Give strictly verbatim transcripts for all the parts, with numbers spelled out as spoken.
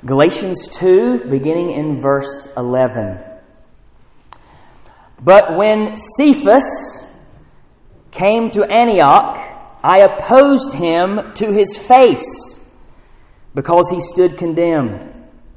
Galatians two, beginning in verse eleven. But when Cephas came to Antioch, I opposed him to his face, because he stood condemned.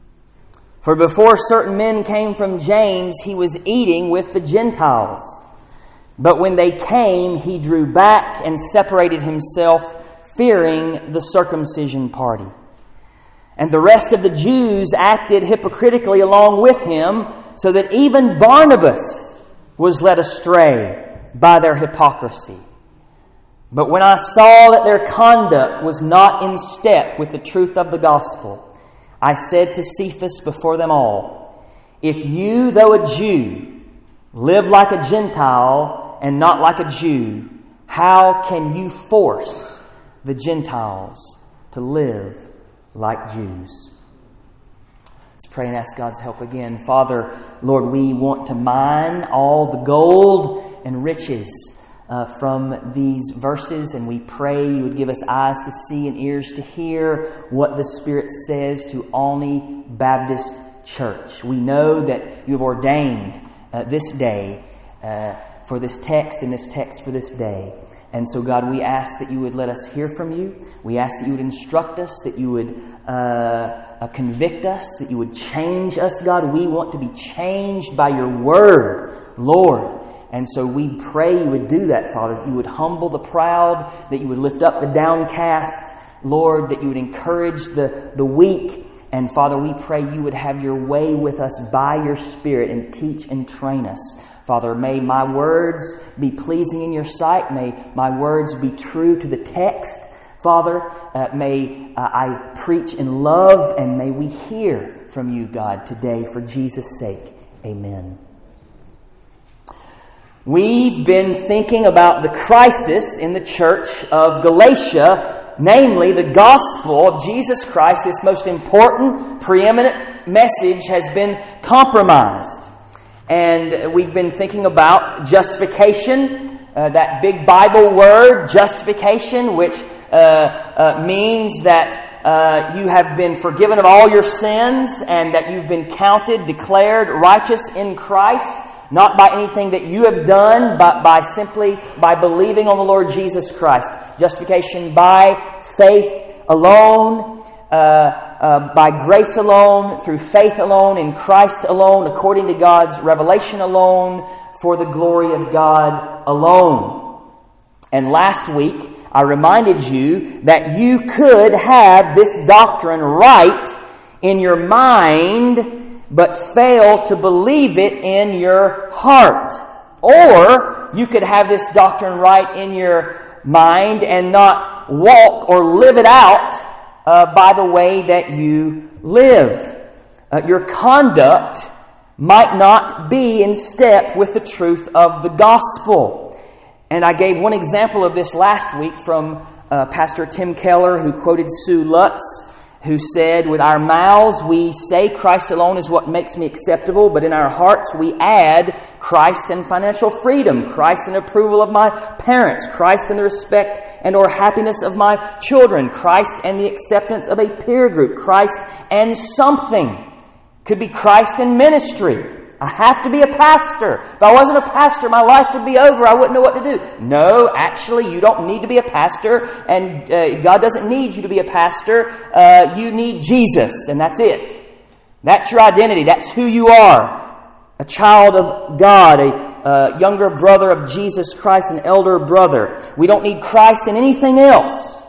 For before certain men came from James, he was eating with the Gentiles. But when they came, he drew back and separated himself, fearing the circumcision party. And the rest of the Jews acted hypocritically along with him, so that even Barnabas was led astray by their hypocrisy. But when I saw that their conduct was not in step with the truth of the gospel, I said to Cephas before them all, if you, though a Jew, live like a Gentile and not like a Jew, how can you force the Gentiles to live like Jews? Let's pray and ask God's help again. Father, Lord, we want to mine all the gold and riches Uh, from these verses, and we pray you would give us eyes to see and ears to hear what the Spirit says to Olney Baptist Church. We know that you have ordained uh, this day uh, for this text and this text for this day. And so, God, we ask that you would let us hear from you. We ask that you would instruct us, that you would uh, uh, convict us, that you would change us, God. We want to be changed by your word, Lord. And so we pray you would do that, Father, that you would humble the proud, that you would lift up the downcast, Lord, that you would encourage the, the weak. And Father, we pray you would have your way with us by your Spirit and teach and train us. Father, may my words be pleasing in your sight. May my words be true to the text. Father, uh, may uh, I preach in love, and may we hear from you, God, today for Jesus' sake. Amen. We've been thinking about the crisis in the church of Galatia, namely the gospel of Jesus Christ. This most important, preeminent message has been compromised. And we've been thinking about justification, uh, that big Bible word, justification, which uh, uh, means that uh, you have been forgiven of all your sins and that you've been counted, declared righteous in Christ. Not by anything that you have done, but by simply by believing on the Lord Jesus Christ. Justification by faith alone, uh, uh, by grace alone, through faith alone, in Christ alone, according to God's revelation alone, for the glory of God alone. And last week, I reminded you that you could have this doctrine right in your mind, but fail to believe it in your heart. Or you could have this doctrine right in your mind and not walk or live it out uh, by the way that you live. Uh, your conduct might not be in step with the truth of the gospel. And I gave one example of this last week from uh, Pastor Tim Keller, who quoted Sue Lutz, who said, with our mouths we say Christ alone is what makes me acceptable, but in our hearts we add Christ and financial freedom, Christ and approval of my parents, Christ and the respect and or happiness of my children, Christ and the acceptance of a peer group, Christ and something. Could be Christ and ministry. I have to be a pastor. If I wasn't a pastor, my life would be over. I wouldn't know what to do. No, actually, you don't need to be a pastor, and uh, God doesn't need you to be a pastor. Uh, you need Jesus, and that's it. That's your identity. That's who you are. A child of God, a uh, younger brother of Jesus Christ, an elder brother. We don't need Christ in anything else.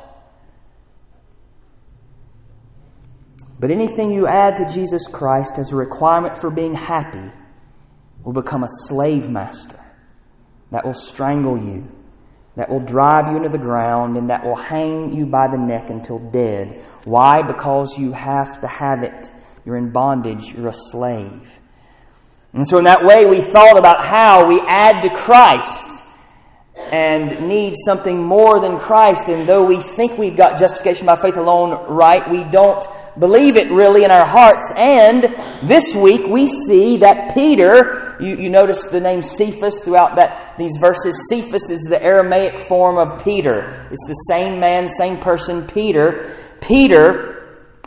But anything you add to Jesus Christ as a requirement for being happy will become a slave master that will strangle you, that will drive you into the ground, and that will hang you by the neck until dead. Why? Because you have to have it. You're in bondage. You're a slave. And so in that way, we thought about how we add to Christ and need something more than Christ. And though we think we've got justification by faith alone right, we don't believe it really in our hearts. And this week we see that Peter, you, you notice the name Cephas throughout that these verses. Cephas is the Aramaic form of Peter. It's the same man, same person, Peter. Peter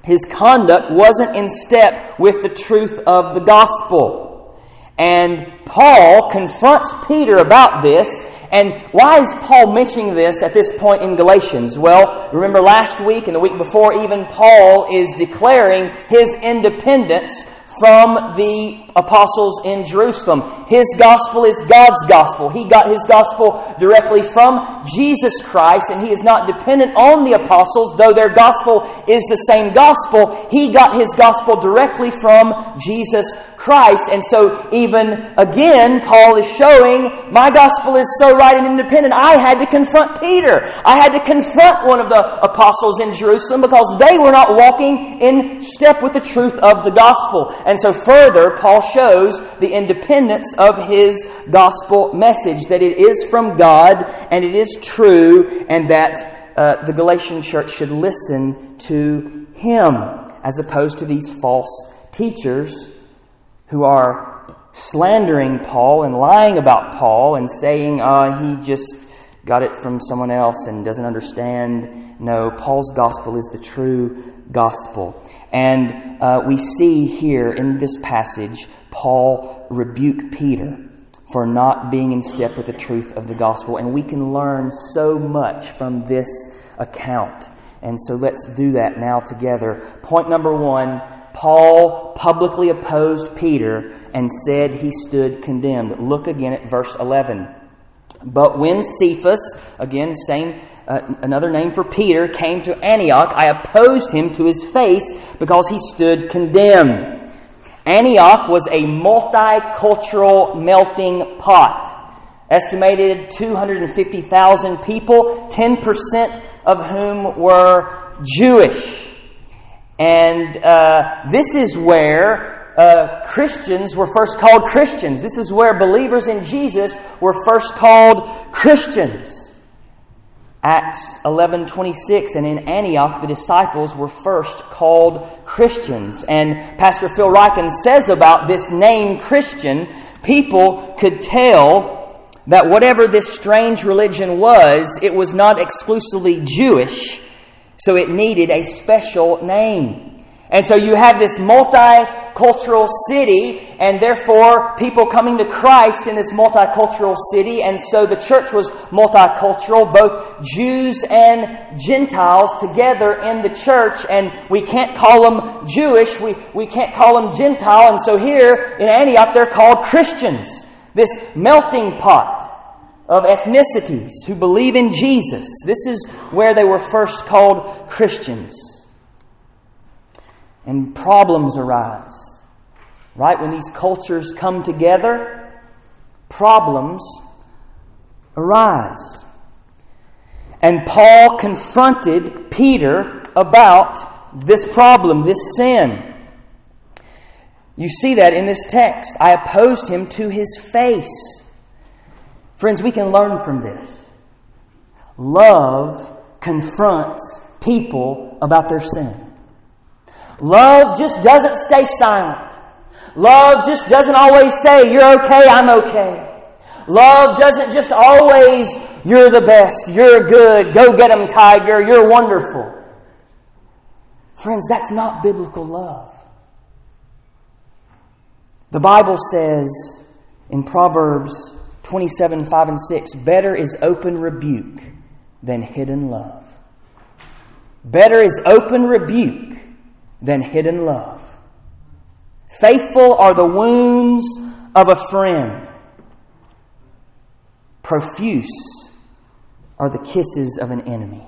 His conduct wasn't in step with the truth of the gospel. And Paul confronts Peter about this. And why is Paul mentioning this at this point in Galatians? Well, remember last week and the week before, even Paul is declaring his independence from the apostles in Jerusalem. His gospel is God's gospel. He got his gospel directly from Jesus Christ, and he is not dependent on the apostles, though their gospel is the same gospel. He got his gospel directly from Jesus Christ. And so even again, Paul is showing, my gospel is so right and independent, I had to confront Peter. I had to confront one of the apostles in Jerusalem because they were not walking in step with the truth of the gospel. And so further, Paul shows the independence of his gospel message, that it is from God and it is true, and that uh, the Galatian church should listen to him as opposed to these false teachers who are slandering Paul and lying about Paul and saying uh, he just got it from someone else and doesn't understand. No, Paul's gospel is the true gospel. And uh, we see here in this passage, Paul rebuke Peter for not being in step with the truth of the gospel. And we can learn so much from this account. And so let's do that now together. Point number one, Paul publicly opposed Peter and said he stood condemned. Look again at verse eleven. But when Cephas, again, same uh, another name for Peter, came to Antioch, I opposed him to his face because he stood condemned. Antioch was a multicultural melting pot. Estimated two hundred fifty thousand people, ten percent of whom were Jewish. And uh, this is where uh, Christians were first called Christians. This is where believers in Jesus were first called Christians. Acts eleven twenty-six, and in Antioch the disciples were first called Christians. And Pastor Phil Ryken says about this name Christian, people could tell that whatever this strange religion was, it was not exclusively Jewish, so it needed a special name. And so you have this multicultural city, and therefore people coming to Christ in this multicultural city. And so the church was multicultural, both Jews and Gentiles together in the church. And we can't call them Jewish, we, we can't call them Gentile. And so here in Antioch they're called Christians. This melting pot of ethnicities who believe in Jesus. This is where they were first called Christians. And problems arise. Right? When these cultures come together, problems arise. And Paul confronted Peter about this problem, this sin. You see that in this text. I opposed him to his face. Friends, we can learn from this. Love confronts people about their sin. Love just doesn't stay silent. Love just doesn't always say, you're okay, I'm okay. Love doesn't just always, you're the best, you're good, go get 'em, tiger, you're wonderful. Friends, that's not biblical love. The Bible says in Proverbs twenty-seven, five and six, better is open rebuke than hidden love. Better is open rebuke than hidden love. Faithful are the wounds of a friend. Profuse are the kisses of an enemy.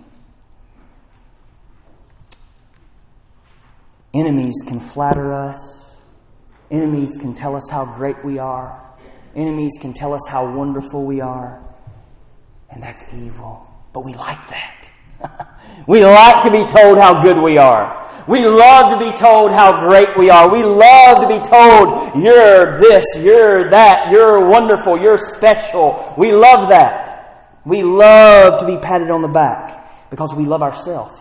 Enemies can flatter us. Enemies can tell us how great we are. Enemies can tell us how wonderful we are. And that's evil. But we like that. We like to be told how good we are. We love to be told how great we are. We love to be told, you're this, you're that, you're wonderful, you're special. We love that. We love to be patted on the back because we love ourselves.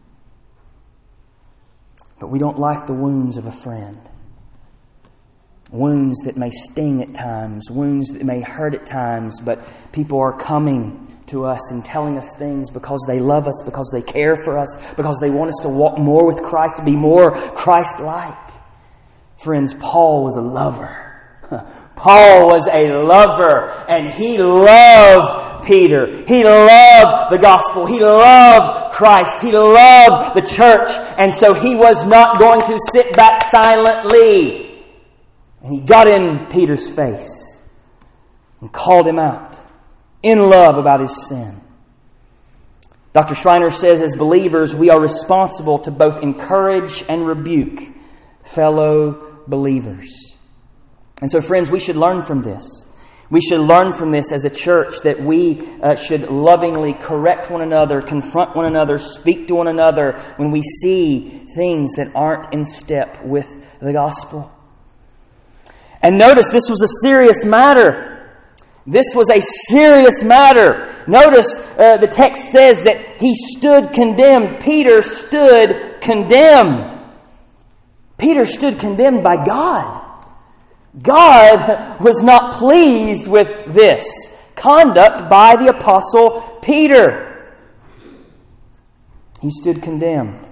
But we don't like the wounds of a friend. wounds that may sting at times, wounds that may hurt at times, but people are coming to us and telling us things because they love us, because they care for us, because they want us to walk more with Christ, to be more Christ-like. Friends, Paul was a lover. Paul was a lover, and he loved Peter. He loved the gospel. He loved Christ. He loved the church. And so he was not going to sit back silently. And he got in Peter's face and called him out in love about his sin. Doctor Schreiner says, as believers, we are responsible to both encourage and rebuke fellow believers. And so, friends, we should learn from this. We should learn from this as a church that we uh, should lovingly correct one another, confront one another, speak to one another when we see things that aren't in step with the gospel. And notice this was a serious matter. This was a serious matter. Notice uh, the text says that he stood condemned. Peter stood condemned. Peter stood condemned by God. God was not pleased with this conduct by the Apostle Peter. He stood condemned.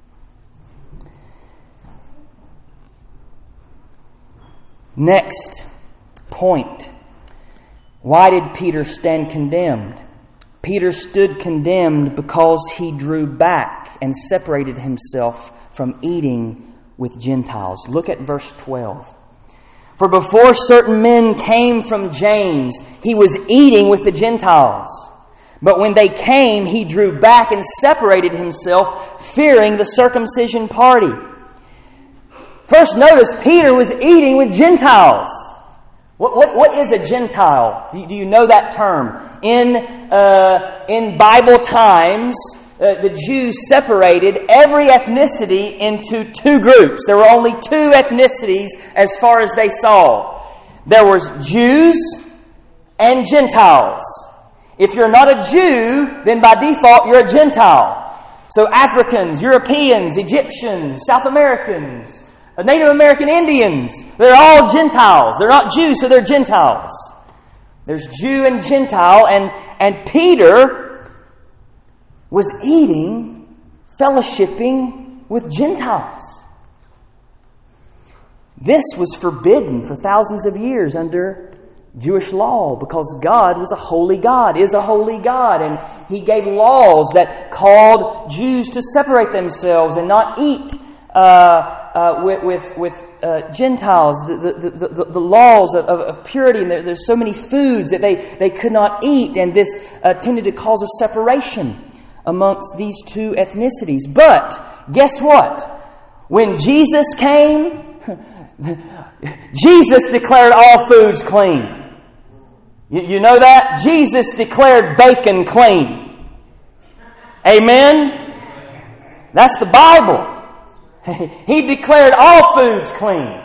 Next point. Why did Peter stand condemned? Peter stood condemned because he drew back and separated himself from eating with Gentiles. Look at verse twelve. For before certain men came from James, he was eating with the Gentiles. But when they came, he drew back and separated himself, fearing the circumcision party. First, notice Peter was eating with Gentiles. What, what, what is a Gentile? Do you, do you know that term? In, uh, in Bible times, uh, the Jews separated every ethnicity into two groups. There were only two ethnicities as far as they saw. There was Jews and Gentiles. If you're not a Jew, then by default you're a Gentile. So Africans, Europeans, Egyptians, South Americans, Native American Indians, they're all Gentiles. They're not Jews, so they're Gentiles. There's Jew and Gentile, and, and Peter was eating, fellowshipping with Gentiles. This was forbidden for thousands of years under Jewish law because God was a holy God, is a holy God, and He gave laws that called Jews to separate themselves and not eat uh, uh, with with, with uh, Gentiles. The, the, the, the laws of, of purity, and there, there's so many foods that they, they could not eat, and this uh, tended to cause a separation amongst these two ethnicities. But guess what? When Jesus came, Jesus declared all foods clean. You, you know that? Jesus declared bacon clean. Amen? That's the Bible. He declared all foods clean.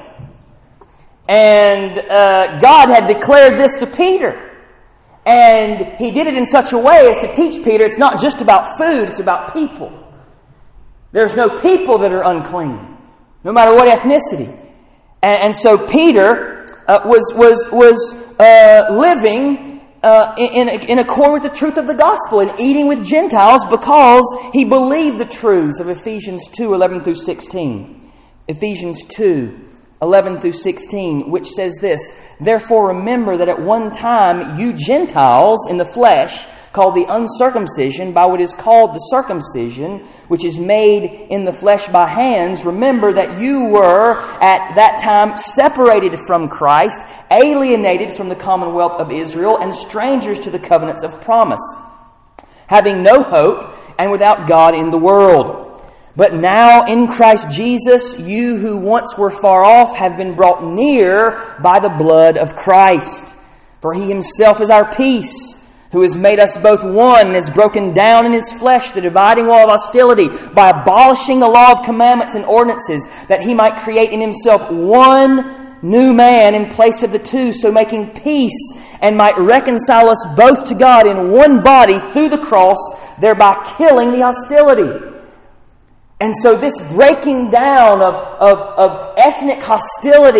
And uh, God had declared this to Peter. And He did it in such a way as to teach Peter it's not just about food, it's about people. There's no people that are unclean, no matter what ethnicity. And, and so Peter uh, was was was uh, living uh, in, in accord with the truth of the gospel and eating with Gentiles because he believed the truths of Ephesians two, eleven through sixteen. Ephesians two, eleven through sixteen, which says this: Therefore remember that at one time you Gentiles in the flesh, called the uncircumcision by what is called the circumcision, which is made in the flesh by hands, remember that you were at that time separated from Christ, alienated from the commonwealth of Israel, and strangers to the covenants of promise, having no hope and without God in the world. But now in Christ Jesus, you who once were far off have been brought near by the blood of Christ. For He Himself is our peace, who has made us both one and has broken down in His flesh the dividing wall of hostility by abolishing the law of commandments and ordinances, that He might create in Himself one new man in place of the two, so making peace, and might reconcile us both to God in one body through the cross, thereby killing the hostility. And so this breaking down of, of, of ethnic hostility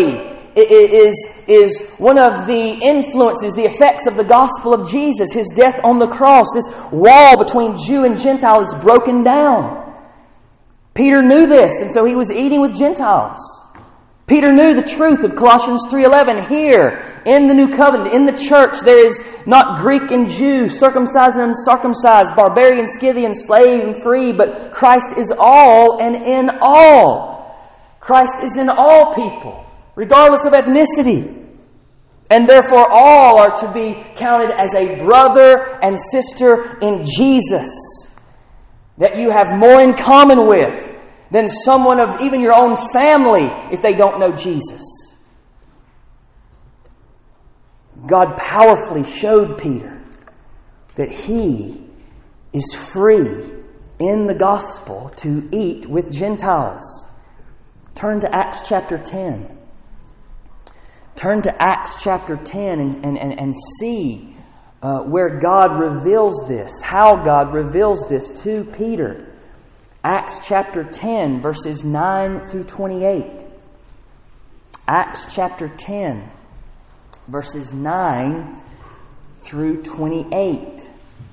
is, is one of the influences, the effects of the gospel of Jesus, His death on the cross. This wall between Jew and Gentile is broken down. Peter knew this, and so he was eating with Gentiles. Peter knew the truth of Colossians three eleven. Here, in the new covenant, in the church, there is not Greek and Jew, circumcised and uncircumcised, barbarian, Scythian, slave and free, but Christ is all and in all. Christ is in all people, regardless of ethnicity. And therefore all are to be counted as a brother and sister in Jesus, that you have more in common with than someone of even your own family if they don't know Jesus. God powerfully showed Peter that he is free in the gospel to eat with Gentiles. Turn to Acts chapter ten. Turn to Acts chapter ten and, and, and, and see uh, where God reveals this, how God reveals this to Peter. Acts chapter ten, verses nine through twenty-eight. Acts chapter ten, verses nine through twenty-eight.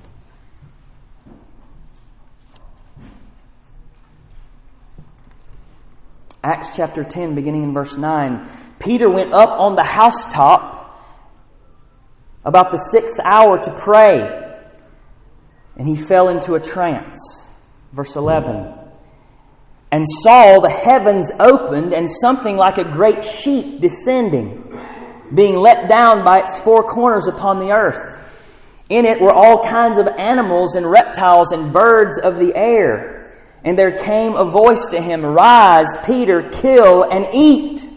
Acts chapter ten, beginning in verse nine. Peter went up on the housetop about the sixth hour to pray, and he fell into a trance. Verse eleven. And saw the heavens opened, and something like a great sheet descending, being let down by its four corners upon the earth. In it were all kinds of animals and reptiles and birds of the air. And there came a voice to him, Rise, Peter, kill and eat.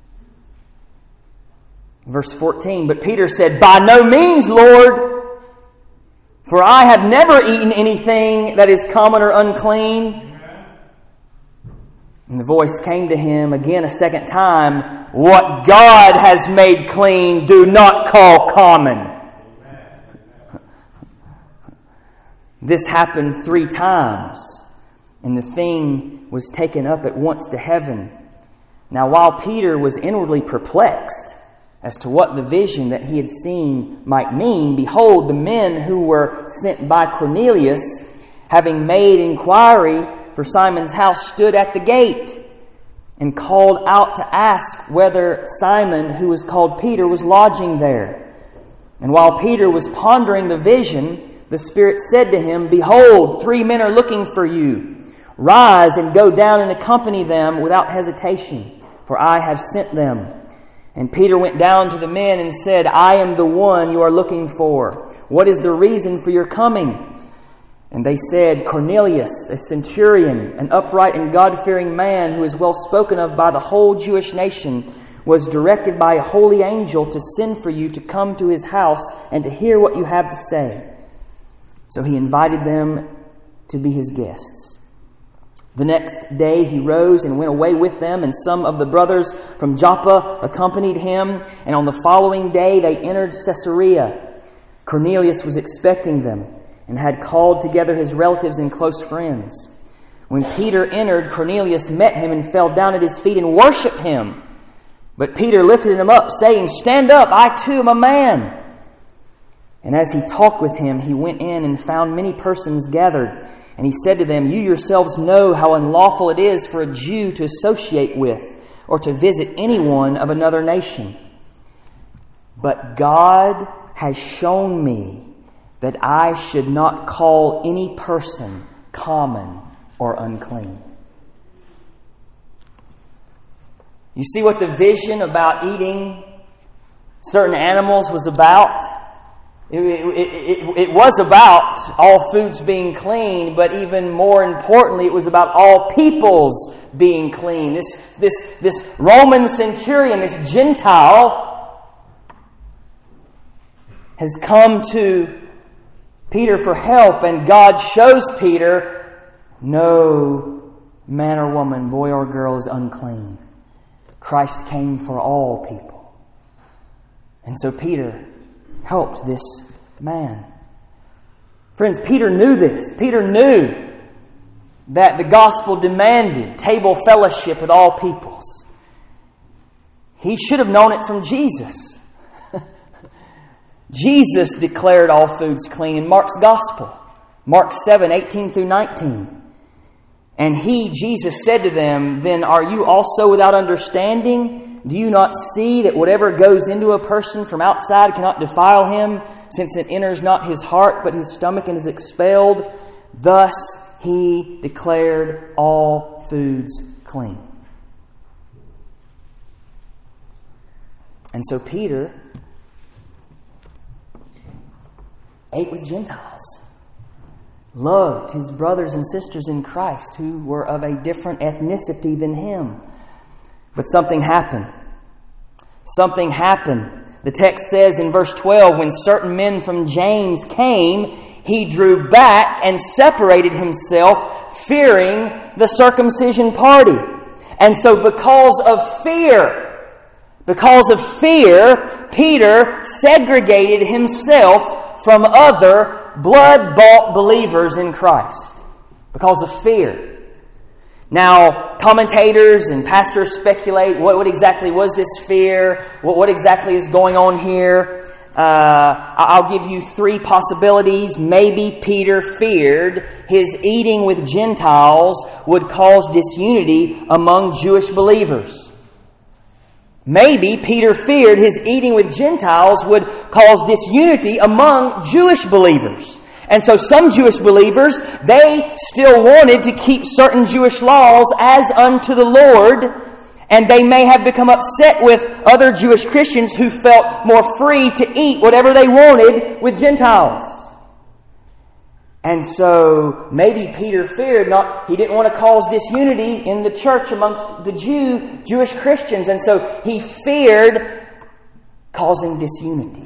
Verse fourteen. But Peter said, By no means, Lord, for I have never eaten anything that is common or unclean. And the voice came to him again a second time, What God has made clean, do not call common. This happened three times, and the thing was taken up at once to heaven. Now while Peter was inwardly perplexed as to what the vision that he had seen might mean, behold, the men who were sent by Cornelius, having made inquiry for Simon's house, stood at the gate and called out to ask whether Simon, who was called Peter, was lodging there. And while Peter was pondering the vision, the Spirit said to him, Behold, three men are looking for you. Rise and go down and accompany them without hesitation, for I have sent them. And Peter went down to the men and said, I am the one you are looking for. What is the reason for your coming? And they said, Cornelius, a centurion, an upright and God-fearing man who is well spoken of by the whole Jewish nation, was directed by a holy angel to send for you to come to his house and to hear what you have to say. So he invited them to be his guests. The next day he rose and went away with them, and some of the brothers from Joppa accompanied him. And on the following day they entered Caesarea. Cornelius was expecting them and had called together his relatives and close friends. When Peter entered, Cornelius met him and fell down at his feet and worshipped him. But Peter lifted him up, saying, Stand up, I too am a man. And as he talked with him, he went in and found many persons gathered. And he said to them, You yourselves know how unlawful it is for a Jew to associate with or to visit anyone of another nation. But God has shown me that I should not call any person common or unclean. You see what the vision about eating certain animals was about? It, it, it, it was about all foods being clean, but even more importantly, it was about all peoples being clean. This, this, this Roman centurion, this Gentile, has come to Peter for help, and God shows Peter, no man or woman, boy or girl is unclean. Christ came for all people. And so Peter helped this man. Friends, Peter knew this. Peter knew that the gospel demanded table fellowship with all peoples. He should have known it from Jesus. Jesus declared all foods clean in Mark's Gospel. Mark seven, eighteen through nineteen. And He, Jesus, said to them, "Then are you also without understanding? Do you not see that whatever goes into a person from outside cannot defile him, since it enters not his heart, but his stomach, and is expelled? Thus He declared all foods clean." And so Peter ate with Gentiles, loved his brothers and sisters in Christ who were of a different ethnicity than him. But something happened. Something happened. The text says in verse twelve, when certain men from James came, he drew back and separated himself, fearing the circumcision party. And so because of fear, because of fear, Peter segregated himself from other blood-bought believers in Christ. Because of fear. Now, commentators and pastors speculate, what, what exactly was this fear? What, what exactly is going on here? Uh, I'll give you three possibilities. Maybe Peter feared his eating with Gentiles would cause disunity among Jewish believers. Maybe Peter feared his eating with Gentiles would cause disunity among Jewish believers. And so some Jewish believers, they still wanted to keep certain Jewish laws as unto the Lord, and they may have become upset with other Jewish Christians who felt more free to eat whatever they wanted with Gentiles. And so maybe Peter feared not, he didn't want to cause disunity in the church amongst the Jew, Jewish Christians, and so he feared causing disunity.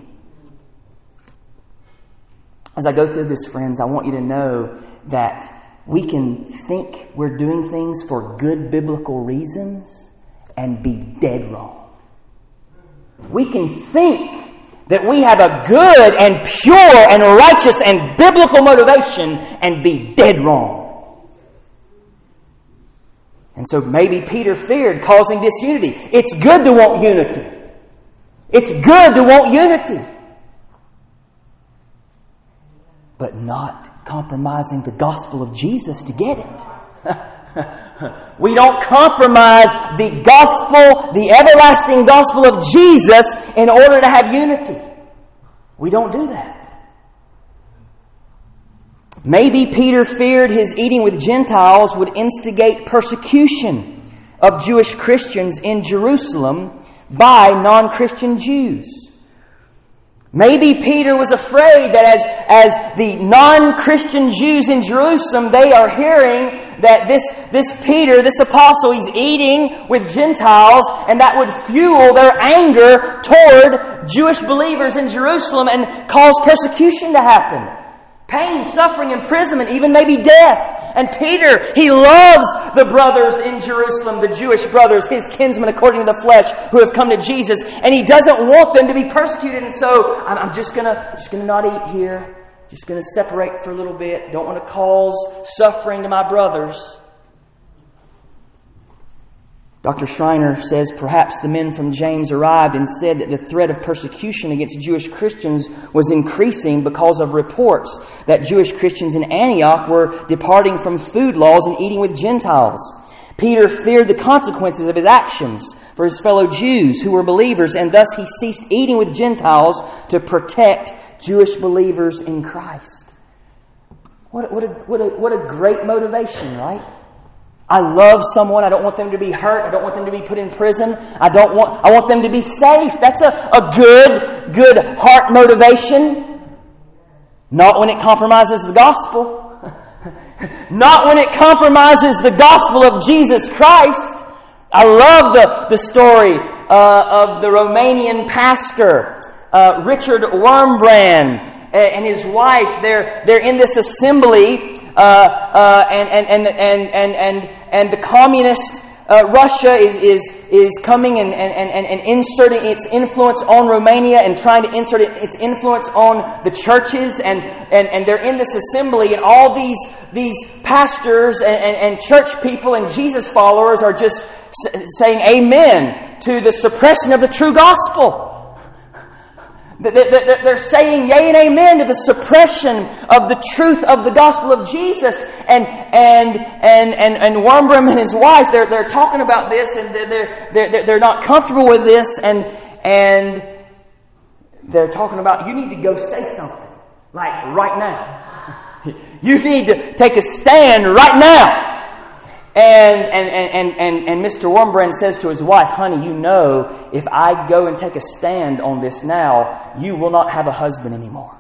As I go through this, friends, I want you to know that we can think we're doing things for good biblical reasons and be dead wrong. We can think that we have a good and pure and righteous and biblical motivation and be dead wrong. And so maybe Peter feared causing disunity. It's good to want unity. It's good to want unity. But not compromising the gospel of Jesus to get it. We don't compromise the gospel, the everlasting gospel of Jesus in order to have unity. We don't do that. Maybe Peter feared his eating with Gentiles would instigate persecution of Jewish Christians in Jerusalem by non-Christian Jews. Maybe Peter was afraid that as, as the non-Christian Jews in Jerusalem, they are hearing that this, this Peter, this apostle, he's eating with Gentiles, and that would fuel their anger toward Jewish believers in Jerusalem and cause persecution to happen. Pain, suffering, imprisonment, even maybe death. And Peter, he loves the brothers in Jerusalem, the Jewish brothers, his kinsmen according to the flesh, who have come to Jesus. And he doesn't want them to be persecuted. And so, I'm just gonna, just gonna not eat here. Just gonna separate for a little bit. Don't want to cause suffering to my brothers. Doctor Schreiner says perhaps the men from James arrived and said that the threat of persecution against Jewish Christians was increasing because of reports that Jewish Christians in Antioch were departing from food laws and eating with Gentiles. Peter feared the consequences of his actions for his fellow Jews who were believers, and thus he ceased eating with Gentiles to protect Jewish believers in Christ. What, what, a, what, a, what a great motivation, right? I love someone. I don't want them to be hurt. I don't want them to be put in prison. I don't want, I want them to be safe. That's a, a good, good heart motivation. Not when it compromises the gospel. Not when it compromises the gospel of Jesus Christ. I love the, the story uh, of the Romanian pastor, uh, Richard Wurmbrand, and his wife. They're, they're in this assembly. Uh, uh, and, and, and, and, and, and, and the communist uh, uh, Russia is, is, is coming and, and, and, and inserting its influence on Romania and trying to insert its influence on the churches. And, and, and they're in this assembly, and all these, these pastors and, and, and church people and Jesus followers are just saying amen to the suppression of the true gospel. They're saying yea and amen to the suppression of the truth of the gospel of Jesus. And and and and, and Wurmbrand and his wife, they're they're talking about this, and they're they're they're not comfortable with this, and and they're talking about, you need to go say something, like right now. You need to take a stand right now. And and, and, and, and Mister Wurmbrand says to his wife, honey, you know, if I go and take a stand on this now, you will not have a husband anymore.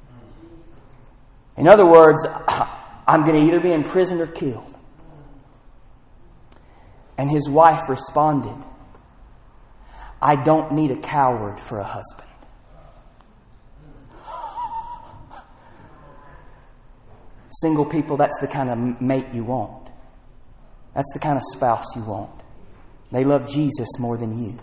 In other words, I'm going to either be imprisoned or killed. And his wife responded, I don't need a coward for a husband. Single people, that's the kind of mate you want. That's the kind of spouse you want. They love Jesus more than you.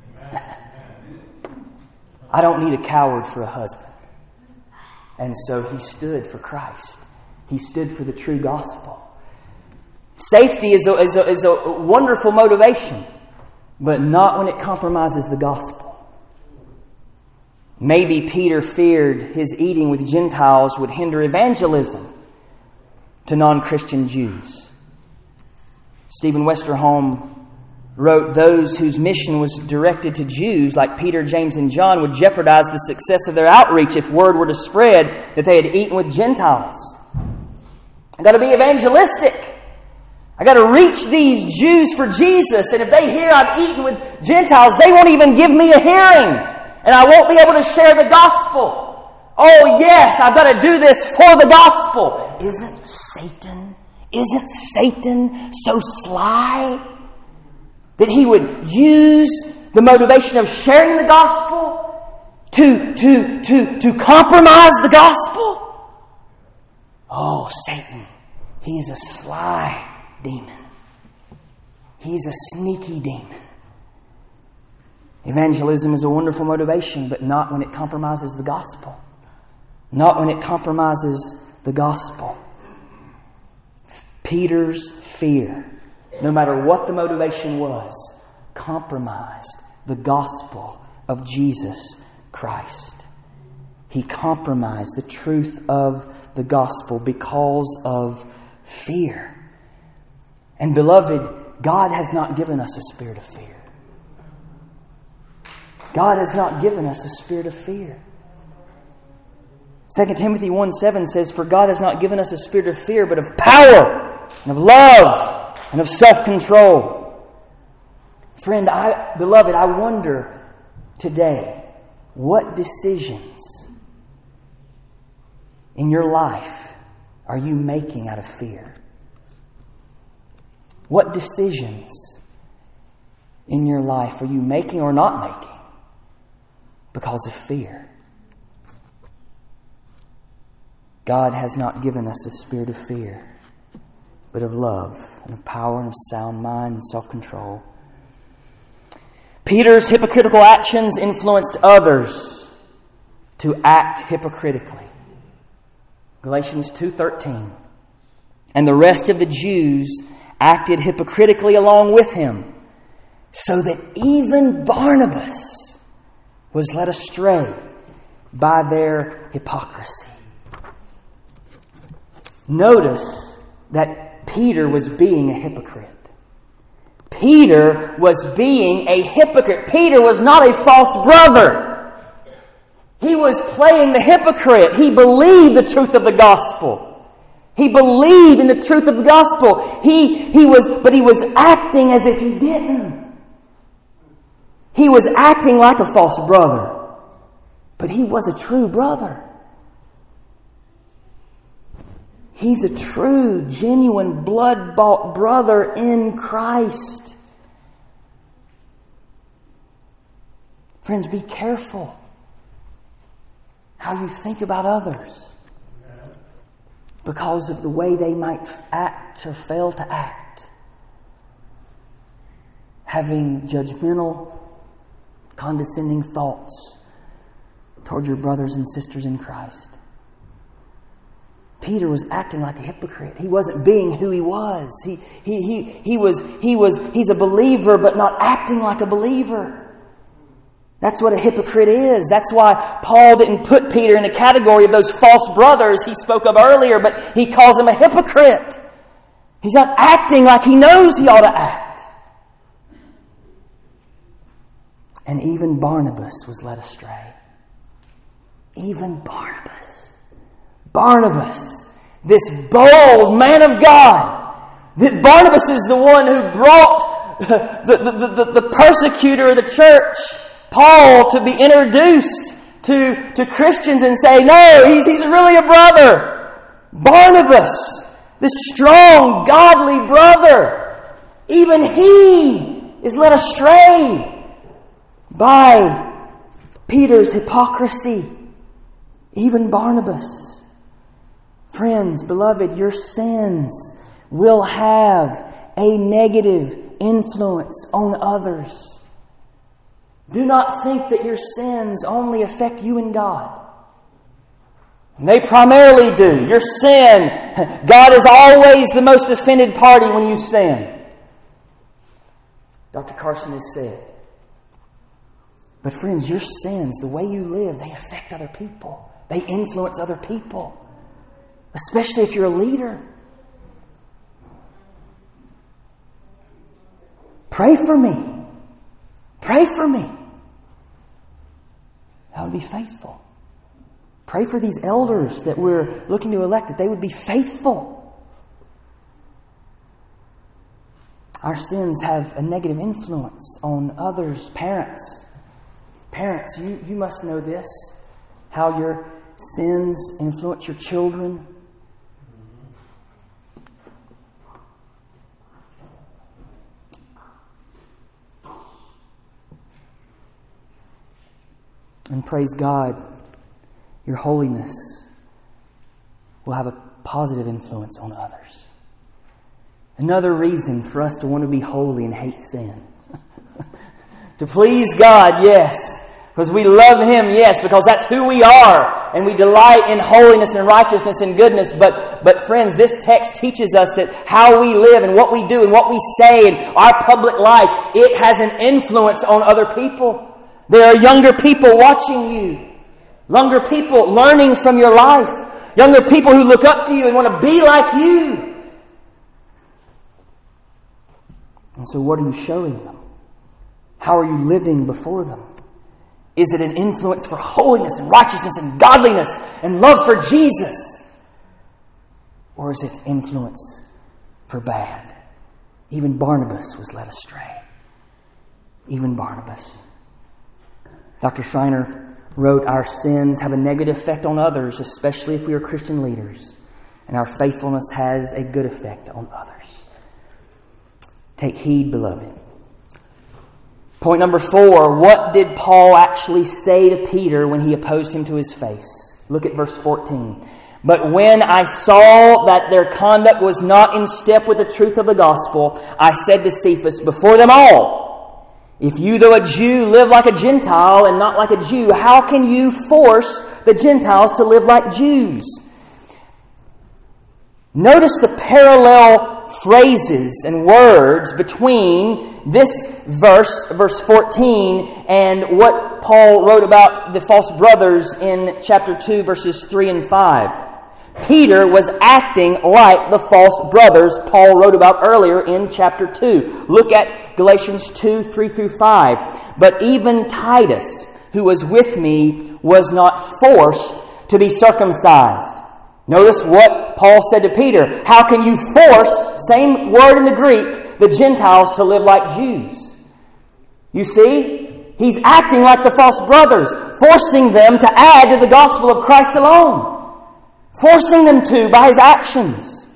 I don't need a coward for a husband. And so he stood for Christ. He stood for the true gospel. Safety is a, is a, is a wonderful motivation, but not when it compromises the gospel. Maybe Peter feared his eating with Gentiles would hinder evangelism to non-Christian Jews. Stephen Westerholm wrote, those whose mission was directed to Jews like Peter, James, and John would jeopardize the success of their outreach if word were to spread that they had eaten with Gentiles. I've got to be evangelistic. I've got to reach these Jews for Jesus. And if they hear I've eaten with Gentiles, they won't even give me a hearing. And I won't be able to share the gospel. Oh yes, I've got to do this for the gospel. Isn't Satan Isn't Satan so sly that he would use the motivation of sharing the gospel to, to, to, to compromise the gospel? Oh, Satan, he is a sly demon. He's a sneaky demon. Evangelism is a wonderful motivation, but not when it compromises the gospel. Not when it compromises the gospel. Peter's fear, no matter what the motivation was, compromised the gospel of Jesus Christ. He compromised the truth of the gospel because of fear. And beloved, God has not given us a spirit of fear. God has not given us a spirit of fear. Second Timothy one seven says, for God has not given us a spirit of fear, but of power, and of love, and of self-control. Friend, I, beloved, I wonder today, what decisions in your life are you making out of fear? What decisions in your life are you making or not making because of fear? God has not given us a spirit of fear, but of love and of power and of sound mind and self-control. Peter's hypocritical actions influenced others to act hypocritically. Galatians two thirteen. And the rest of the Jews acted hypocritically along with him, so that even Barnabas was led astray by their hypocrisy. Notice that Peter was being a hypocrite. Peter was being a hypocrite. Peter was not a false brother. He was playing the hypocrite. He believed the truth of the gospel. He believed in the truth of the gospel. He, he was, but he was acting as if he didn't. He was acting like a false brother, but he was a true brother. He's a true, genuine, blood-bought brother in Christ. Friends, be careful how you think about others because of the way they might act or fail to act. having judgmental, condescending thoughts toward your brothers and sisters in Christ. Peter was acting like a hypocrite. He wasn't being who he was. He, he, he, he was, he was, he's a believer, but not acting like a believer. That's what a hypocrite is. That's why Paul didn't put Peter in the category of those false brothers he spoke of earlier, but he calls him a hypocrite. He's not acting like he knows he ought to act. And even Barnabas was led astray. Even Barnabas. Barnabas, this bold man of God. Barnabas is the one who brought the, the, the, the persecutor of the church, Paul, to be introduced to, to Christians and say, no, he's, he's really a brother. Barnabas, this strong, godly brother, even he is led astray by Peter's hypocrisy. Even Barnabas. Friends, beloved, your sins will have a negative influence on others. Do not think that your sins only affect you and God. They primarily do. Your sin, God is always the most offended party when you sin. Doctor Carson has said. But friends, your sins, the way you live, they affect other people. They influence other people. Especially if you're a leader. Pray for me. Pray for me. I would be faithful. Pray for these elders that we're looking to elect, that they would be faithful. Our sins have a negative influence on others. Parents. Parents, you, you must know this. How your sins influence your children. And praise God, your holiness will have a positive influence on others. Another reason for us to want to be holy and hate sin. To please God, yes. Because we love Him, yes. Because that's who we are. And we delight in holiness and righteousness and goodness. But, but friends, this text teaches us that how we live and what we do and what we say in our public life, it has an influence on other people. There are younger people watching you. Younger people learning from your life. Younger people who look up to you and want to be like you. And so what are you showing them? How are you living before them? Is it an influence for holiness and righteousness and godliness and love for Jesus? Or is it influence for bad? Even Barnabas was led astray. Even Barnabas. Doctor Schreiner wrote, our sins have a negative effect on others, especially if we are Christian leaders. And our faithfulness has a good effect on others. Take heed, beloved. Point number four, what did Paul actually say to Peter when he opposed him to his face? Look at verse fourteen. But when I saw that their conduct was not in step with the truth of the gospel, I said to Cephas before them all, if you, though a Jew, live like a Gentile and not like a Jew, how can you force the Gentiles to live like Jews? Notice the parallel phrases and words between this verse, verse fourteen, and what Paul wrote about the false brothers in chapter two, verses three and five. Peter was acting like the false brothers Paul wrote about earlier in chapter two. Look at Galatians two, three through five. But even Titus, who was with me, was not forced to be circumcised. Notice what Paul said to Peter. How can you force, same word in the Greek, the Gentiles to live like Jews? You see, he's acting like the false brothers, forcing them to add to the gospel of Christ alone. Forcing them to by his actions.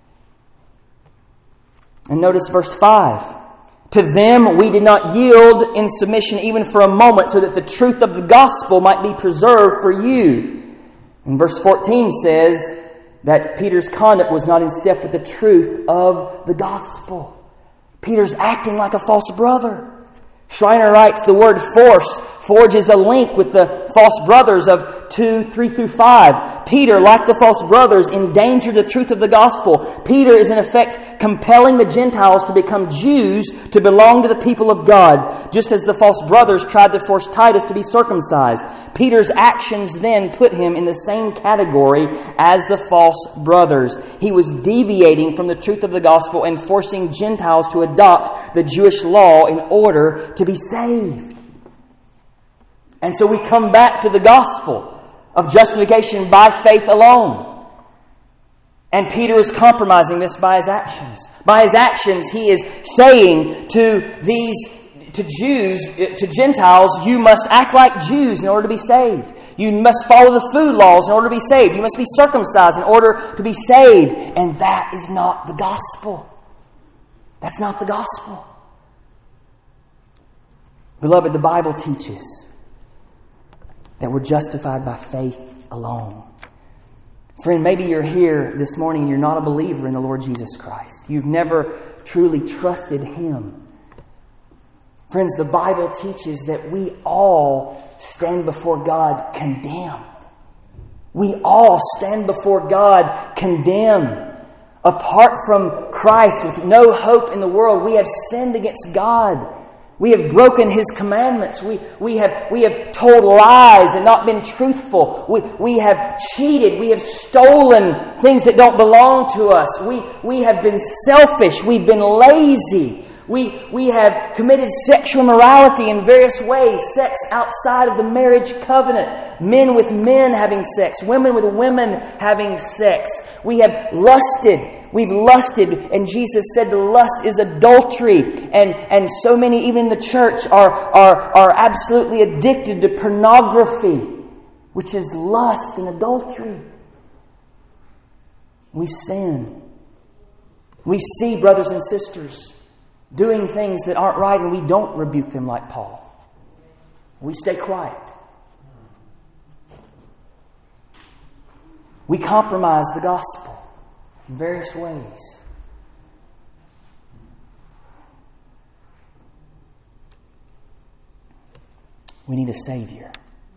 And notice verse five. To them we did not yield in submission even for a moment, so that the truth of the gospel might be preserved for you. And verse fourteen says that Peter's conduct was not in step with the truth of the gospel. Peter's acting like a false brother. Schreiner writes, the word force forges a link with the false brothers of two, three through five. Peter, like the false brothers, endangered the truth of the gospel. Peter is in effect compelling the Gentiles to become Jews to belong to the people of God, just as the false brothers tried to force Titus to be circumcised. Peter's actions then put him in the same category as the false brothers. He was deviating from the truth of the gospel and forcing Gentiles to adopt the Jewish law in order to be saved. And so we come back to the gospel of justification by faith alone. And Peter is compromising this by his actions. By his actions, he is saying to these, to Jews, to Gentiles, you must act like Jews in order to be saved. You must follow the food laws in order to be saved. You must be circumcised in order to be saved. And that is not the gospel. That's not the gospel. Beloved, the Bible teaches that we're justified by faith alone. Friend, maybe you're here this morning and you're not a believer in the Lord Jesus Christ. You've never truly trusted Him. Friends, the Bible teaches that we all stand before God condemned. We all stand before God condemned. Apart from Christ, with no hope in the world, we have sinned against God. We have broken His commandments. We, we, have, we have told lies and not been truthful. We, we have cheated. We have stolen things that don't belong to us. We, we have been selfish. We've been lazy. We, we have committed sexual immorality in various ways. Sex outside of the marriage covenant. Men with men having sex. Women with women having sex. We have lusted. We've lusted, and Jesus said the lust is adultery. And, and so many, even in the church, are, are, are absolutely addicted to pornography, which is lust and adultery. We sin. We see brothers and sisters doing things that aren't right, and we don't rebuke them like Paul. We stay quiet. We compromise the gospel in various ways. We need a Savior.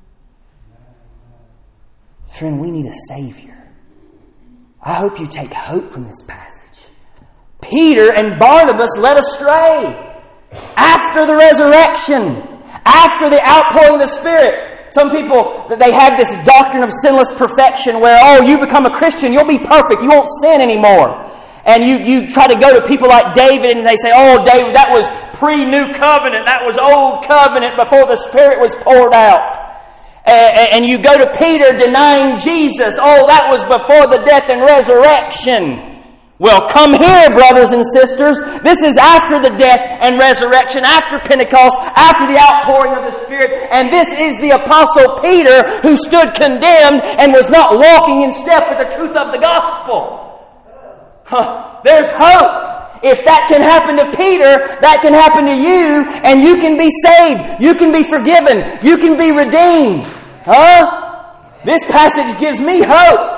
Friend, we need a Savior. I hope you take hope from this passage. Peter and Barnabas led astray after the resurrection, after the outpouring of the Spirit. Some people, they have this doctrine of sinless perfection where, oh, you become a Christian, you'll be perfect, you won't sin anymore. And you, you try to go to people like David and they say, oh, David, that was pre-new covenant, that was old covenant before the Spirit was poured out. And you go to Peter denying Jesus, oh, that was before the death and resurrection. Well, come here, brothers and sisters. This is after the death and resurrection, after Pentecost, after the outpouring of the Spirit. And this is the Apostle Peter who stood condemned and was not walking in step with the truth of the gospel. Huh. There's hope. If that can happen to Peter, that can happen to you, and you can be saved. You can be forgiven. You can be redeemed. Huh? This passage gives me hope.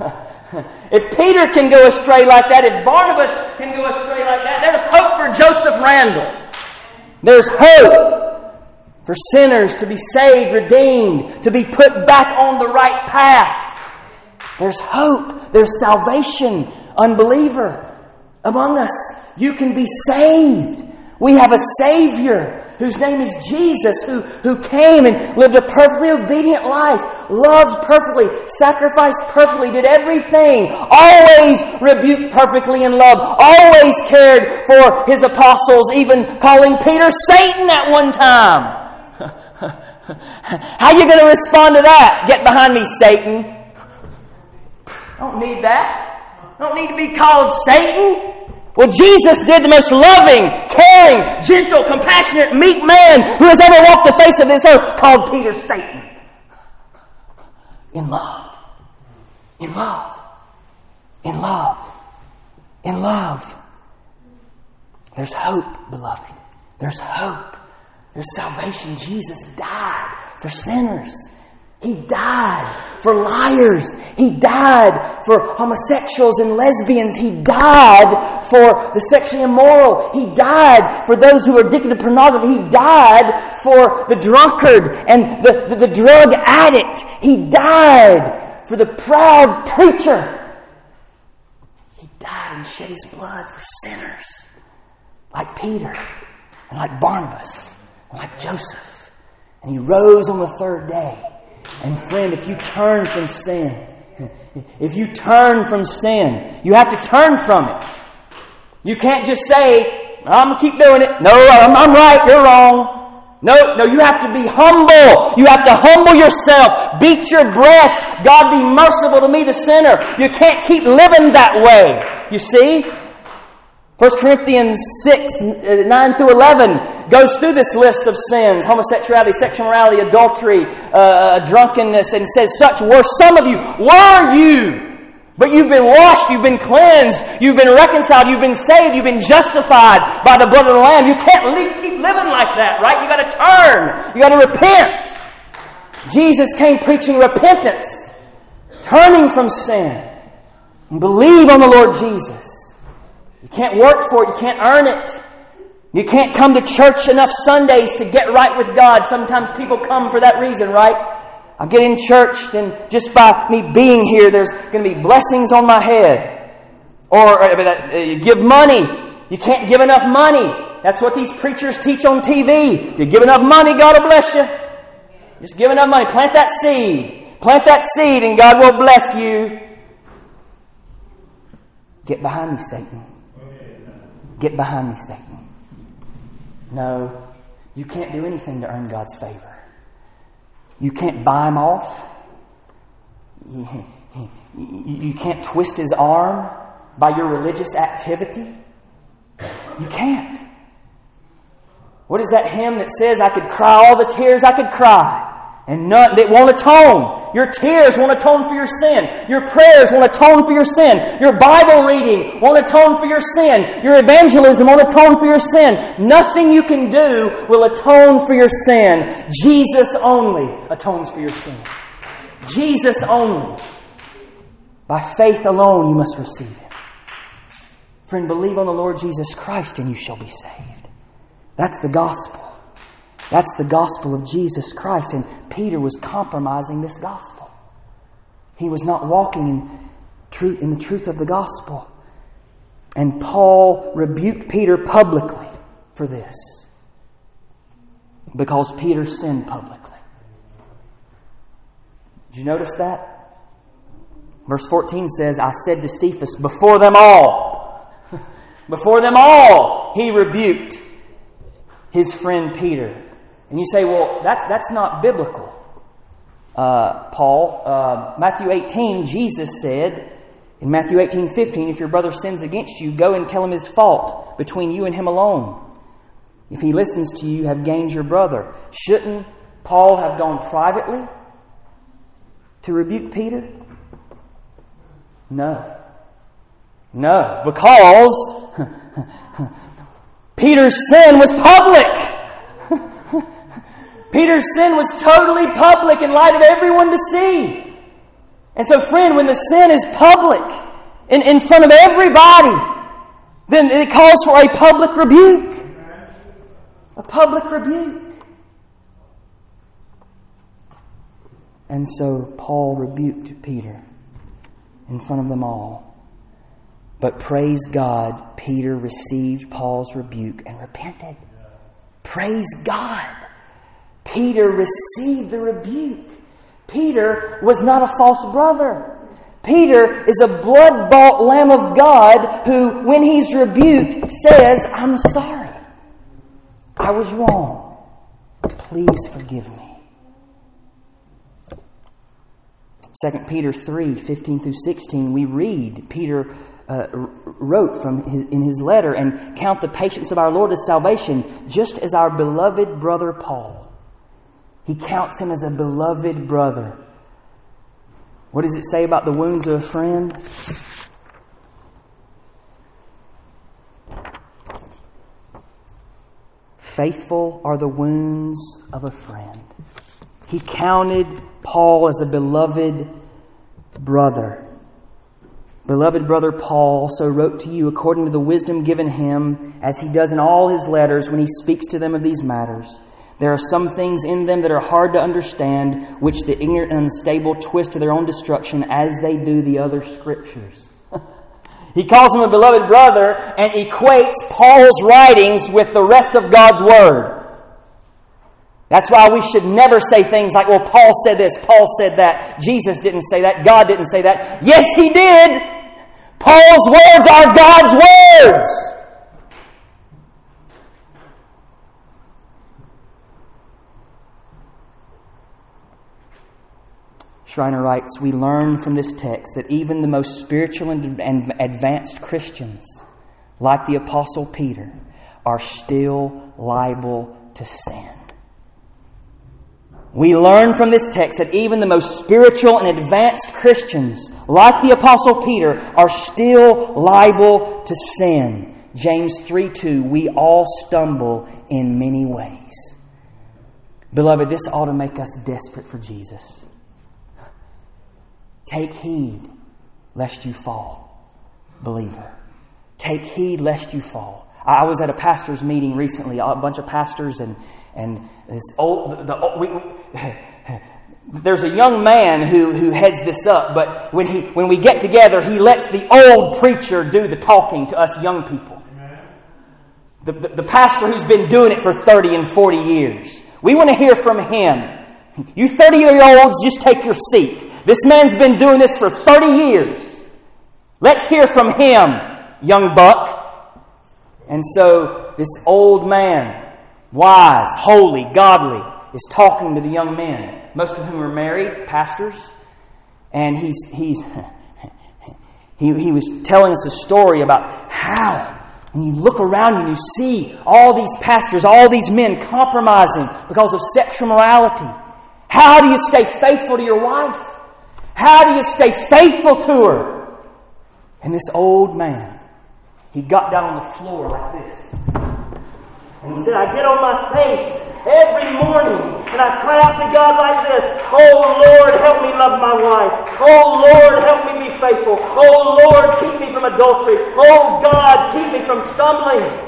If Peter can go astray like that, if Barnabas can go astray like that, there's hope for Joseph Randall. There's hope for sinners to be saved, redeemed, to be put back on the right path. There's hope. There's salvation, unbeliever. Among us, you can be saved. We have a Savior whose name is Jesus, who, who came and lived a perfectly obedient life, loved perfectly, sacrificed perfectly, did everything, always rebuked perfectly in love, always cared for His apostles, even calling Peter Satan at one time. How are you going to respond to that? Get behind me, Satan. I don't need that. I don't need to be called Satan. Well, Jesus did the most loving, caring, gentle, compassionate, meek man who has ever walked the face of this earth, called Peter Satan. In love. In love. In love. In love. There's hope, beloved. There's hope. There's salvation. Jesus died for sinners. He died for liars. He died for homosexuals and lesbians. He died for the sexually immoral. He died for those who are addicted to pornography. He died for the drunkard and the, the, the drug addict. He died for the proud preacher. He died and shed His blood for sinners like Peter and like Barnabas and like Joseph. And He rose on the third day. And friend, if you turn from sin, if you turn from sin, you have to turn from it. You can't just say, I'm going to keep doing it. No, I'm, I'm right, you're wrong. No, no, you have to be humble. You have to humble yourself. Beat your breast. God, be merciful to me, the sinner. You can't keep living that way. You see? First Corinthians six, nine through eleven goes through this list of sins: homosexuality, sexual immorality, adultery, uh, drunkenness, and says, such were some of you. Were you? But you've been washed, you've been cleansed, you've been reconciled, you've been saved, you've been justified by the blood of the Lamb. You can't li- keep living like that, right? You got to turn. You got to repent. Jesus came preaching repentance, turning from sin, and believe on the Lord Jesus. You can't work for it. You can't earn it. You can't come to church enough Sundays to get right with God. Sometimes people come for that reason, right? I get in church, then just by me being here, there's going to be blessings on my head. Or uh, give money. You can't give enough money. That's what these preachers teach on T V. If you give enough money, God will bless you. Just give enough money. Plant that seed. Plant that seed and God will bless you. Get behind me, Satan. Get behind me, Satan. No, you can't do anything to earn God's favor. You can't buy Him off. You, you, you can't twist His arm by your religious activity. You can't. What is that hymn that says, I could cry all the tears I could cry, and none that won't atone? Your tears won't atone for your sin. Your prayers won't atone for your sin. Your Bible reading won't atone for your sin. Your evangelism won't atone for your sin. Nothing you can do will atone for your sin. Jesus only atones for your sin. Jesus only. By faith alone you must receive Him. Friend, believe on the Lord Jesus Christ and you shall be saved. That's the gospel. That's the gospel of Jesus Christ. And Peter was compromising this gospel. He was not walking in truth, in the truth of the gospel. And Paul rebuked Peter publicly for this, because Peter sinned publicly. Did you notice that? Verse fourteen says, I said to Cephas, before them all, before them all, he rebuked his friend Peter. And you say, well, that's that's not biblical, uh, Paul. Uh, Matthew eighteen, Jesus said, in Matthew eighteen fifteen, if your brother sins against you, go and tell him his fault between you and him alone. If he listens to you, you have gained your brother. Shouldn't Paul have gone privately to rebuke Peter? No. No, because Peter's sin was public. Peter's sin was totally public in light of everyone to see. And so, friend, when the sin is public, in, in front of everybody, then it calls for a public rebuke. A public rebuke. And so Paul rebuked Peter in front of them all. But praise God, Peter received Paul's rebuke and repented. Praise God. Peter received the rebuke. Peter was not a false brother. Peter is a blood-bought Lamb of God who, when he's rebuked, says, I'm sorry. I was wrong. Please forgive me. Second Peter three, fifteen through sixteen, we read, Peter uh, wrote from his, in his letter, and count the patience of our Lord as salvation, just as our beloved brother Paul. He counts him as a beloved brother. What does it say about the wounds of a friend? Faithful are the wounds of a friend. He counted Paul as a beloved brother. Beloved brother Paul also wrote to you according to the wisdom given him, as he does in all his letters when he speaks to them of these matters. There are some things in them that are hard to understand, which the ignorant and unstable twist to their own destruction, as they do the other Scriptures. He calls him a beloved brother and equates Paul's writings with the rest of God's Word. That's why we should never say things like, well, Paul said this, Paul said that, Jesus didn't say that, God didn't say that. Yes, He did! Paul's words are God's words! Schreiner writes, we learn from this text that even the most spiritual and advanced Christians, like the Apostle Peter, are still liable to sin. We learn from this text that even the most spiritual and advanced Christians, like the Apostle Peter, are still liable to sin. James three two, we all stumble in many ways. Beloved, this ought to make us desperate for Jesus. Take heed lest you fall, believer. Take heed lest you fall. I was at a pastor's meeting recently, a bunch of pastors, and and this old the, the we, there's a young man who who heads this up. But when he when we get together, he lets the old preacher do the talking to us young people. The, the, the pastor who's been doing it for thirty and forty years. We want to hear from him. You thirty-year-olds, just take your seat. This man's been doing this for thirty years. Let's hear from him, young buck. And so this old man, wise, holy, godly, is talking to the young men, most of whom are married, pastors. And he's he's he, he was telling us a story about how when you look around and you see all these pastors, all these men compromising because of sexual morality. How do you stay faithful to your wife? How do you stay faithful to her? And this old man, he got down on the floor like this. And he said, I get on my face every morning and I cry out to God like this. Oh Lord, help me love my wife. Oh Lord, help me be faithful. Oh Lord, keep me from adultery. Oh God, keep me from stumbling.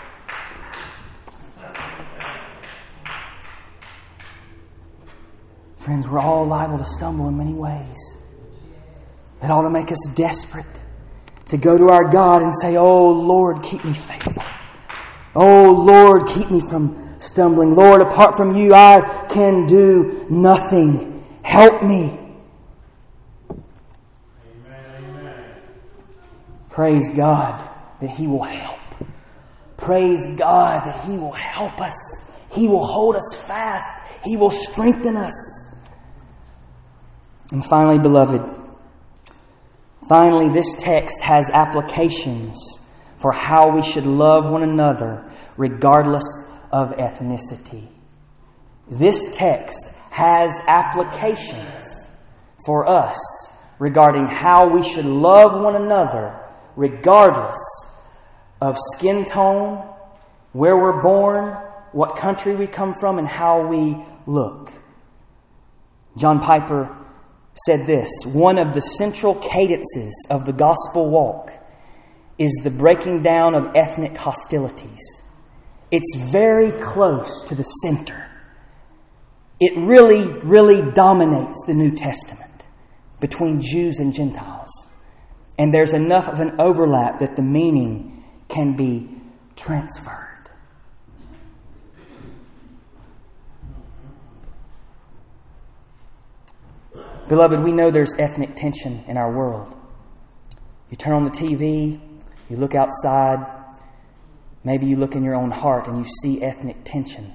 Friends, we're all liable to stumble in many ways. It ought to make us desperate to go to our God and say, oh Lord, keep me faithful. Oh Lord, keep me from stumbling. Lord, apart from you, I can do nothing. Help me. Amen. Praise God that He will help. Praise God that He will help us. He will hold us fast. He will strengthen us. And finally, beloved, finally, this text has applications for how we should love one another regardless of ethnicity. This text has applications for us regarding how we should love one another regardless of skin tone, where we're born, what country we come from, and how we look. John Piper said this, one of the central cadences of the gospel walk is the breaking down of ethnic hostilities. It's very close to the center. It really, really dominates the New Testament between Jews and Gentiles. And there's enough of an overlap that the meaning can be transferred. Beloved, we know there's ethnic tension in our world. You turn on the T V, you look outside, maybe you look in your own heart and you see ethnic tension.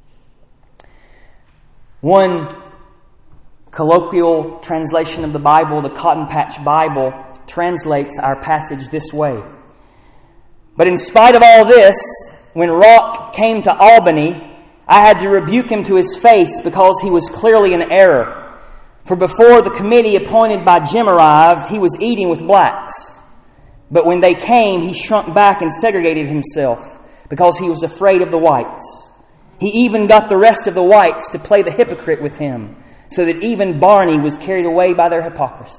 One colloquial translation of the Bible, the Cotton Patch Bible, translates our passage this way. But in spite of all this, when Rock came to Albany, I had to rebuke him to his face because he was clearly in error. For before the committee appointed by Jim arrived, he was eating with blacks. But when they came, he shrunk back and segregated himself because he was afraid of the whites. He even got the rest of the whites to play the hypocrite with him, so that even Barney was carried away by their hypocrisy.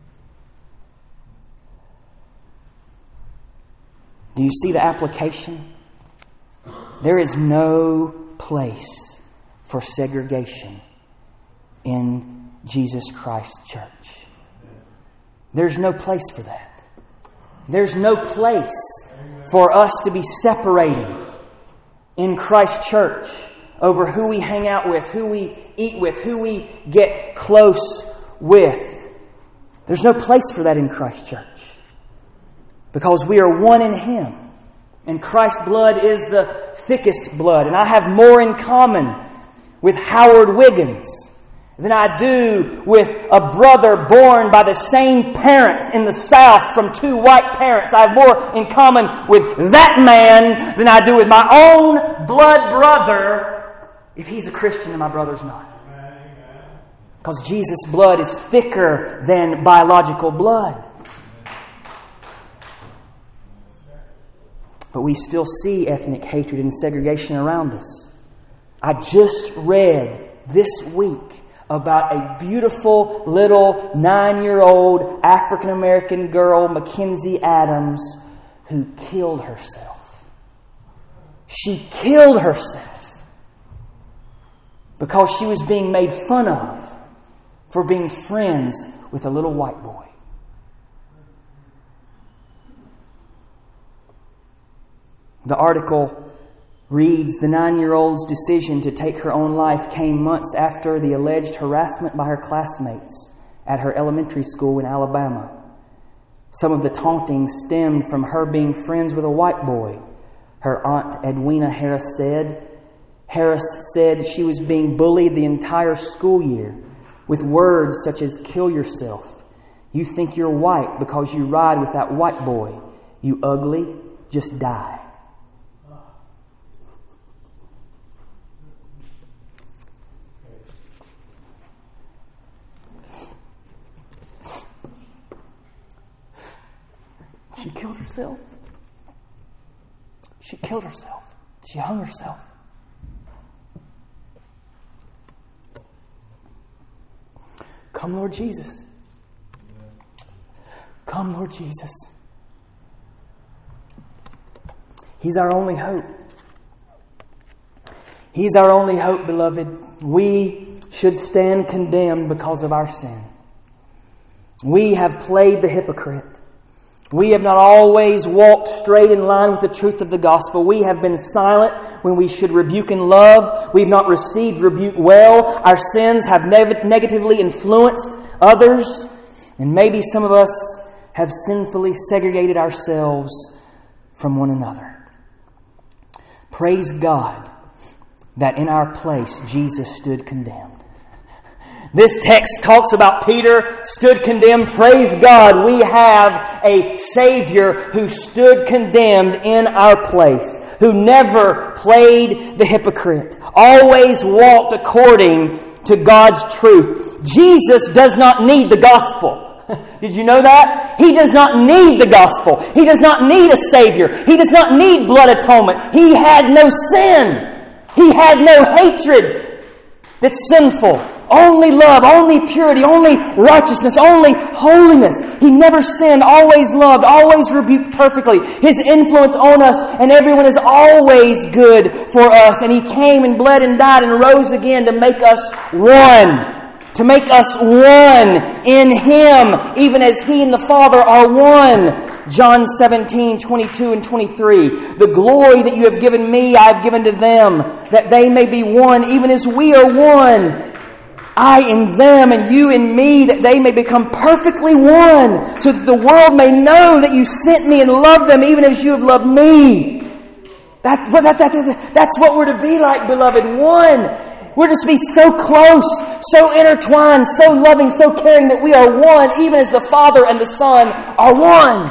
Do you see the application? There is no place for segregation in Jesus Christ's church. There's no place for that. There's no place for us to be separated in Christ's church over who we hang out with, who we eat with, who we get close with. There's no place for that in Christ's church. Because we are one in Him. And Christ's blood is the thickest blood. And I have more in common with Howard Wiggins than I do with a brother born by the same parents in the South from two white parents. I have more in common with that man than I do with my own blood brother if he's a Christian and my brother's not. Because Jesus' blood is thicker than biological blood. But we still see ethnic hatred and segregation around us. I just read this week about a beautiful little nine-year-old African-American girl, Mackenzie Adams, who killed herself. She killed herself because she was being made fun of for being friends with a little white boy. The article reads, the nine-year-old's decision to take her own life came months after the alleged harassment by her classmates at her elementary school in Alabama. Some of the taunting stemmed from her being friends with a white boy, her aunt Edwina Harris said. Harris said she was being bullied the entire school year with words such as, "Kill yourself. You think you're white because you ride with that white boy. You ugly, just die." She killed herself. She killed herself. She hung herself. Come, Lord Jesus. Come, Lord Jesus. He's our only hope. He's our only hope, beloved. We should stand condemned because of our sin. We have played the hypocrite. We have not always walked straight in line with the truth of the gospel. We have been silent when we should rebuke in love. We've not received rebuke well. Our sins have ne- negatively influenced others. And maybe some of us have sinfully segregated ourselves from one another. Praise God that in our place Jesus stood condemned. This text talks about Peter stood condemned. Praise God, we have a Savior who stood condemned in our place, who never played the hypocrite, always walked according to God's truth. Jesus does not need the gospel. Did you know that? He does not need the gospel. He does not need a Savior. He does not need blood atonement. He had no sin. He had no hatred that's sinful. Only love, only purity, only righteousness, only holiness. He never sinned, always loved, always rebuked perfectly. His influence on us and everyone is always good for us. And He came and bled and died and rose again to make us one. To make us one in Him, even as He and the Father are one. John seventeen, twenty-two and twenty-three. The glory that you have given me, I have given to them, that they may be one, even as we are one. I in them and you in me, that they may become perfectly one, so that the world may know that you sent me and loved them even as you have loved me. That's what, that, that, that's what we're to be like, beloved. One. We're to be so close, so intertwined, so loving, so caring that we are one, even as the Father and the Son are one.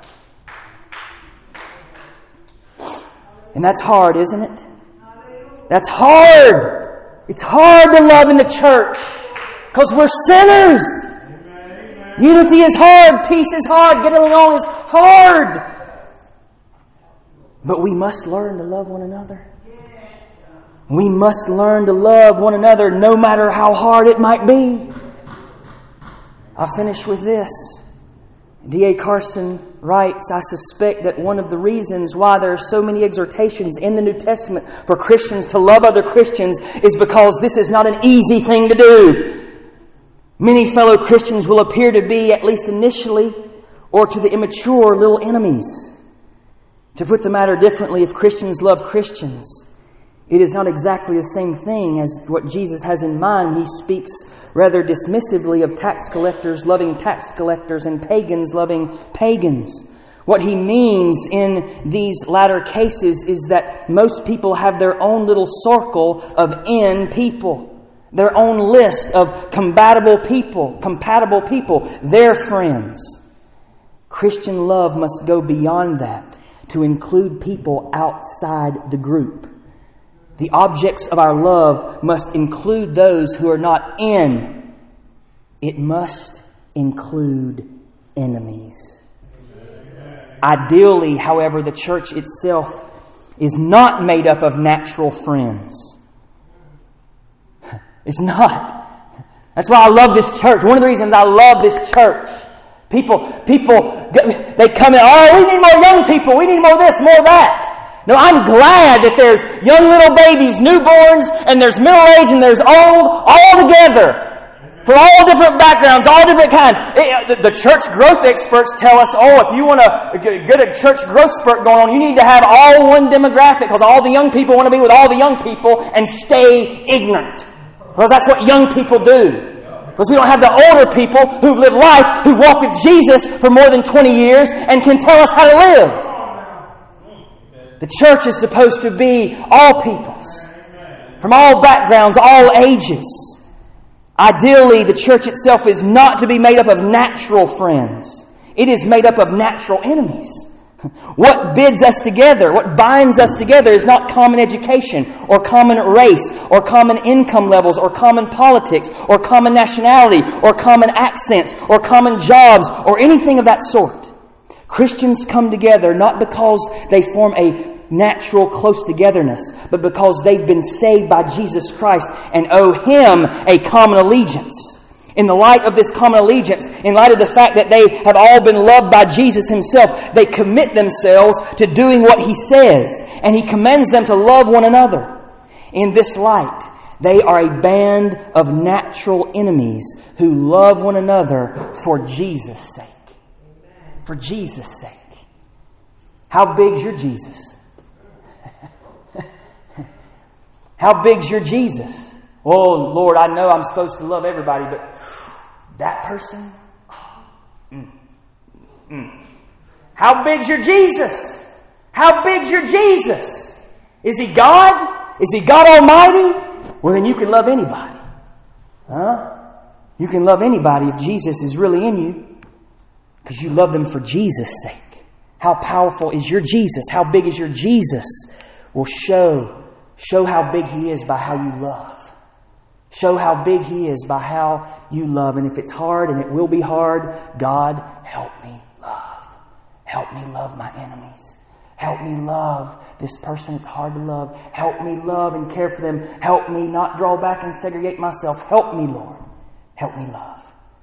And that's hard, isn't it? That's hard. It's hard to love in the church because we're sinners. Amen. Unity is hard. Peace is hard. Getting along is hard. But we must learn to love one another. We must learn to love one another no matter how hard it might be. I'll finish with this. D A Carson writes, I suspect that one of the reasons why there are so many exhortations in the New Testament for Christians to love other Christians is because this is not an easy thing to do. Many fellow Christians will appear to be, at least initially, or to the immature, little enemies. To put the matter differently, if Christians love Christians, it is not exactly the same thing as what Jesus has in mind. He speaks rather dismissively of tax collectors loving tax collectors and pagans loving pagans. What he means in these latter cases is that most people have their own little circle of in people, their own list of compatible people, compatible people, their friends. Christian love must go beyond that to include people outside the group. The objects of our love must include those who are not in. It must include enemies. Ideally, however, the church itself is not made up of natural friends. It's not. That's why I love this church. One of the reasons I love this church. People, people, they come in, oh, we need more young people. We need more this, more that. No, I'm glad that there's young little babies, newborns, and there's middle-aged, and there's old, all together. For all different backgrounds, all different kinds. It, the, the church growth experts tell us, oh, if you want to get a church growth spurt going on, you need to have all one demographic, because all the young people want to be with all the young people and stay ignorant. Because that's what young people do. Because we don't have the older people who've lived life, who've walked with Jesus for more than twenty years and can tell us how to live. The church is supposed to be all peoples, from all backgrounds, all ages. Ideally, the church itself is not to be made up of natural friends. It is made up of natural enemies. What bids us together, what binds us together is not common education or common race or common income levels or common politics or common nationality or common accents or common jobs or anything of that sort. Christians come together not because they form a natural close togetherness, but because they've been saved by Jesus Christ and owe Him a common allegiance. In the light of this common allegiance, in light of the fact that they have all been loved by Jesus Himself, they commit themselves to doing what He says, and He commends them to love one another. In this light, they are a band of natural enemies who love one another for Jesus' sake. For Jesus' sake. How big's your Jesus? How big's your Jesus? Oh, Lord, I know I'm supposed to love everybody, but that person? Mm, mm. How big's your Jesus? How big's your Jesus? Is He God? Is He God Almighty? Well, then you can love anybody. Huh? You can love anybody if Jesus is really in you, because you love them for Jesus' sake. How powerful is your Jesus? How big is your Jesus? Will show Show how big He is by how you love. Show how big He is by how you love. And if it's hard, and it will be hard, God, help me love. Help me love my enemies. Help me love this person it's hard to love. Help me love and care for them. Help me not draw back and segregate myself. Help me, Lord. Help me love.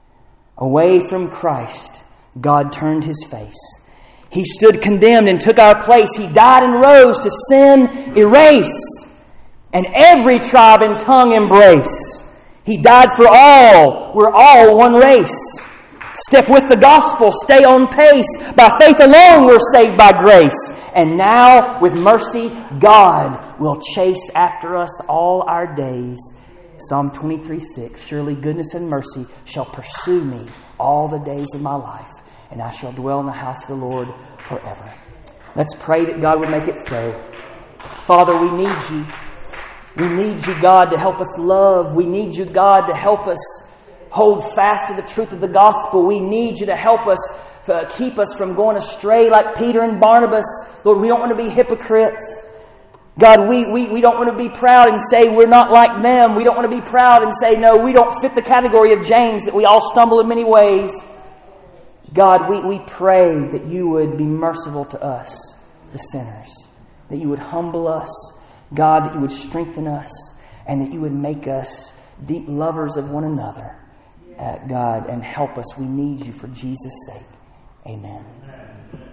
Away from Christ, God turned His face. He stood condemned and took our place. He died and rose to sin erase and every tribe and tongue embrace. He died for all. We're all one race. Step with the gospel. Stay on pace. By faith alone we're saved by grace. And now, with mercy, God will chase after us all our days. Psalm twenty-three six. Surely goodness and mercy shall pursue me all the days of my life, and I shall dwell in the house of the Lord forever. Let's pray that God would make it so. Father, we need You. We need You, God, to help us love. We need You, God, to help us hold fast to the truth of the gospel. We need You to help us, to keep us from going astray like Peter and Barnabas. Lord, we don't want to be hypocrites. God, we, we, we don't want to be proud and say we're not like them. We don't want to be proud and say, no, we don't fit the category of James, that we all stumble in many ways. God, we, we pray that You would be merciful to us, the sinners. That You would humble us. God, that you would strengthen us and that you would make us deep lovers of one another. Uh, God, and help us. We need you for Jesus' sake. Amen.